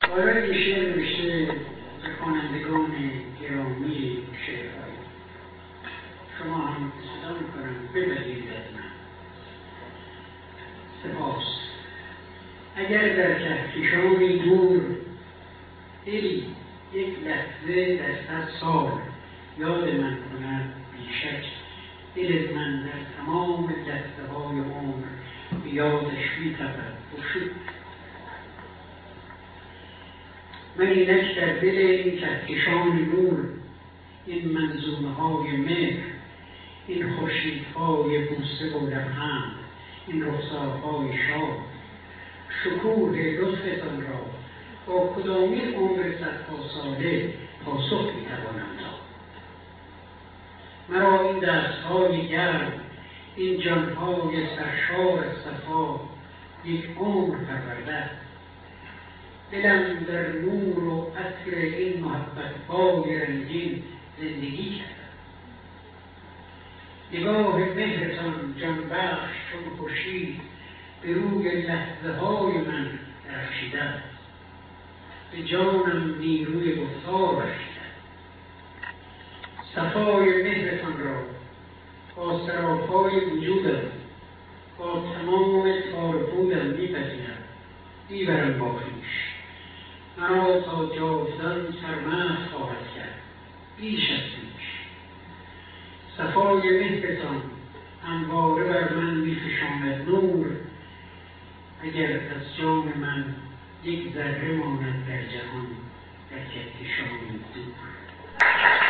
برای این شعر نوشته به خوانندگان گرامی شعرهای شما هم صدا میکنم بپذیرید از من. سپاس. اگر در کهکشانی دور دلی یک لحظه در 100 سال یاد من کند، بیشک دل من در تمام لحظه های عمر به یادش می‌تپد و شد. من اینک در دل این کهکشان نور، این منظومه های مهر، این خورشیدهای بوسه و لبخند، این رخسارهای شاد، شکوه لطفتان را با کدامین عمر صدها ساله پاسخ می‌توانم داد؟ مرا این دستهای گرم، این جانهای سرشار از صفا یک عمر پرورده. دلم در نور و عطر این محبت‌های رنگین زندگی کرد. نگاه مهرتان جانبخش چون خورشید به روی لحظه‌های من درخشیده است. به جانم نیروی گفتار بخشیده. صفای مهرتان را با سراپای وجودم، با تمام تار و پودم می‌پذیرم، میبرم با خویش. مرا تا جاودان سرمست خواهد کرد، بیش از پیش. صفای مهرتان همواره بر من می‌فشاند نور، اگر از جان من یک ذره ماند در جهان، در کهکشان دور.